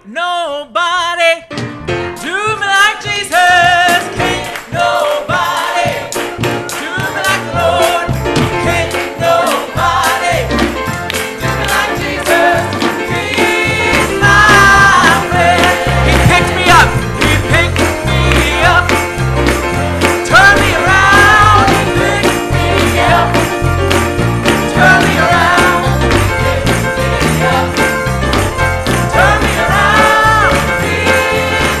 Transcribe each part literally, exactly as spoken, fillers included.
nobody do me like Jesus. Can't nobody do me like the Lord. Can't nobody do me like Jesus. He's my friend. He picked me up. He picked me up. Turn me around. He picked me up. Turn me around. He picked me up. Turn me around. He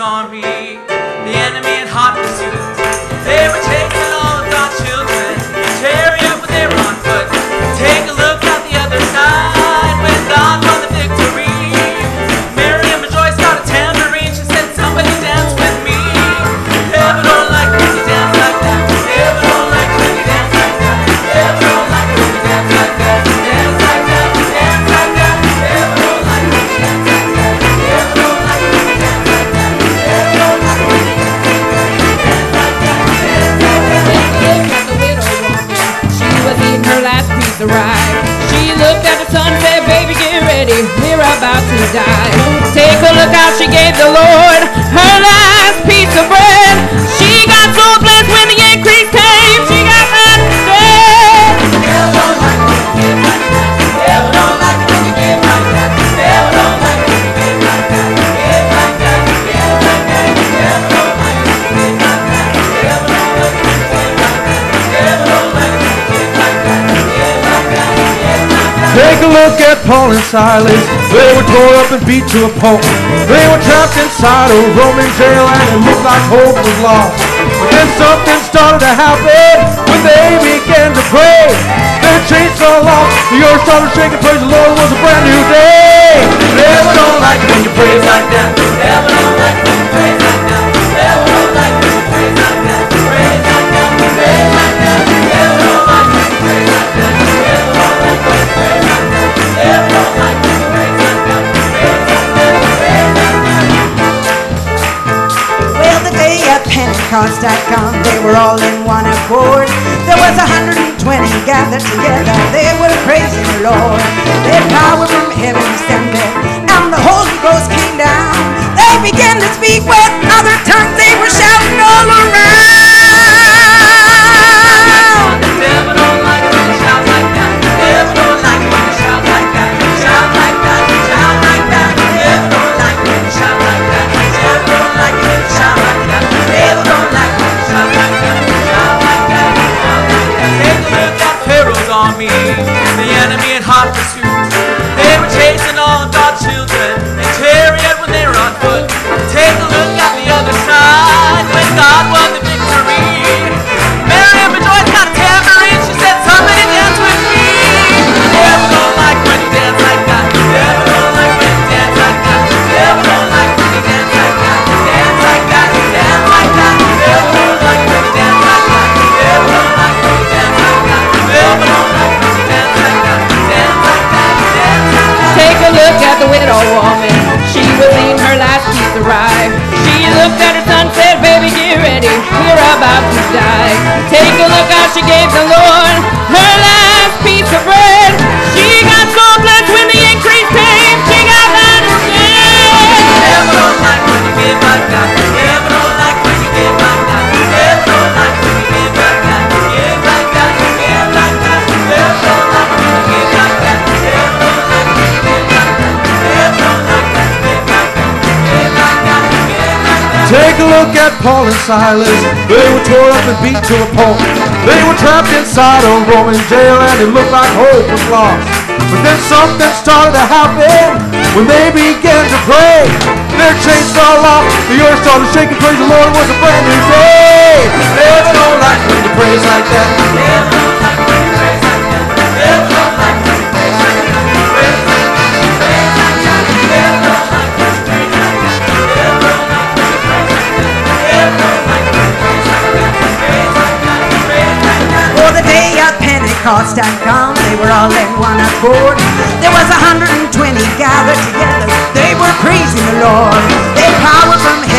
army, the enemy in hot pursuit. They were chasing all of God's children, in chariot when they were on foot. Take a look at the other side when God won the victory. Miriam Joyce got a tambourine, she said, somebody dance with me. Heaven don't like when you dance like that. Heaven don't like when you dance like that. Heaven don't like when you dance like that. Dance like that, dance like that. Heaven don't like when you dance like that. Heaven don't like when you dance like that. Heaven don't like when you dance like that. Dance like that, dance like that. Look at the widow woman. She was eating her last piece of rye. She looked at the sun and said, baby, get ready, we're about to die. Take a look how she gave the Lord her last piece of bread. She got so blessed when the increase came, she got nothing to say. Heaven don't like when you give like that. Heaven don't like when you give like that. Heaven don't like when you give like that. Give like that, give like that. Heaven don't like when you give like that. Heaven don't like when you give like that. Heaven don't like when you give like that. Give like that, give like that. Take a look at Paul and Silas. They were tore up and beat to a pulp. They were trapped inside a Roman jail and it looked like hope was lost. But then something started to happen when they began to pray. Their chains fell off, the earth started shaking, praise the Lord, it was a brand new day. Heaven don't like when you praise like that. Heaven don't like when you praise like that. Heaven don't like when you praise like that. Praise like that, praise like that. Heaven don't like when you praise like that. Heaven don't like when you praise like that. Heaven don't like when you praise like that. Praise like that, praise like that. Well, the day of Pentecost had come, they were all in one accord. There was a hundred and twenty gathered together, they were praising the Lord. Their power from heaven descended, and the Holy Ghost came down. They began to speak with other tongues, they were shouting all around. Heaven don't like when you shout like that. Heaven don't like when you shout like that. Shout like that, shout like that. Heaven don't like when you shout like that. Heaven don't like when you shout like that. Heaven don't like when you shout like that. Shout like that, shout like that. Take a look at Pharaoh's army, the enemy in hot pursuit. They were chasing all of God's children, in chariot when they were on foot. Take a look at the other side when God won the victory. Miriam Joyce got a tambourine, she said, somebody dance with me. Heaven don't like when you dance like that. Heaven don't like when you dance like that. Heaven don't like when you dance like that. Dance like that, dance like that. Heaven don't like when you dance like that. Heaven don't like when you dance like that. Heaven don't like when you dance like that. Dance like that, dance like that. Take a look at the widow woman. She was eating her last piece of rye. She looked at her son and said, baby, get ready, we're about to die. Take a look how she gave the Lord her last piece of bread. She got so blessed when the increase came, she got nothing to say. Heaven don't like when you give like that. Heaven don't like when you give like that. Heaven don't like when you give like that. Give like that, give like that. Heaven don't like when you give like that. Heaven don't like when you give like that. Heaven don't like when you give like that. Give like that, give like that. Take a look at Paul and Silas. They were tore up and beat to a pulp. They were trapped inside a Roman jail and it looked like hope was lost. But then something started to happen when they began to pray. Their chains fell off, the earth started shaking, praise the Lord, it was a brand new day. Heaven don't like when you praise like that. Heaven don't like when you praise like that. Heaven don't like when you praise like that. Praise like that, praise like that. Heaven don't like when you praise like that. Heaven don't like when you praise like that. Heaven don't like when you praise like that. Praise like that, praise like that. For the day of Pentecost had come, they were all in one accord. There was a hundred and twenty gathered together, they were praising the Lord. Their power from